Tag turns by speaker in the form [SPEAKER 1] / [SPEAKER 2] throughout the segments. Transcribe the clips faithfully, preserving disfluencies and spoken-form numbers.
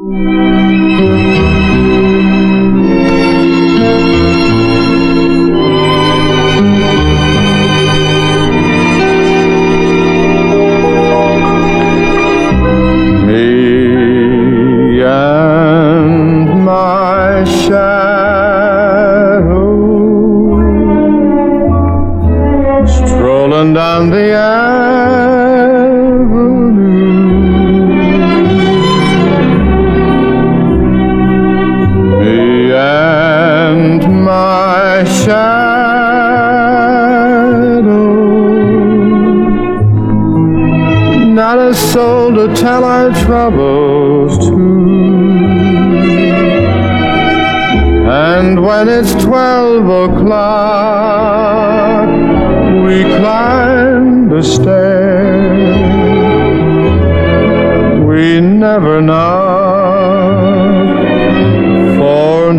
[SPEAKER 1] Strolling down the avenue, me and my shadow, not a soul to tell our troubles to. And when it's twelve o'clock, we climb the stairs. We never knock, for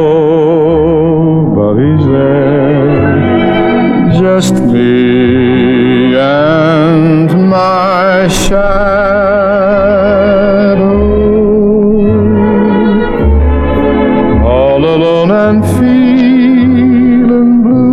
[SPEAKER 1] nobody's there. Just me and my shadow, all alone and feeling blue.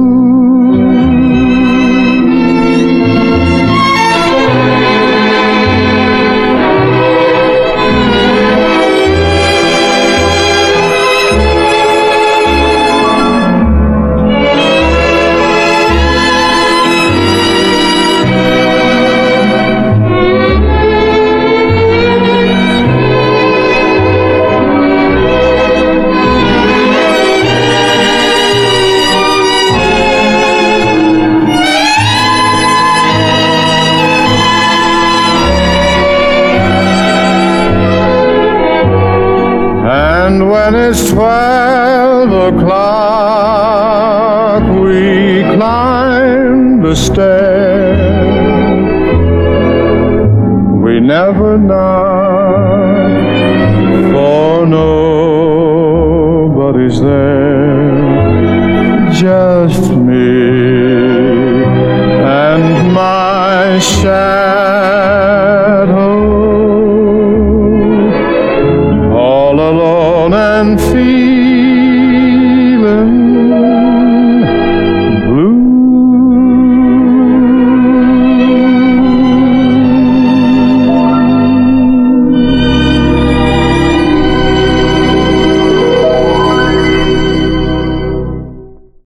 [SPEAKER 1] And when it's twelve o'clock, we climb the stairs. We never knock, for nobody's there. Just me and my shadow.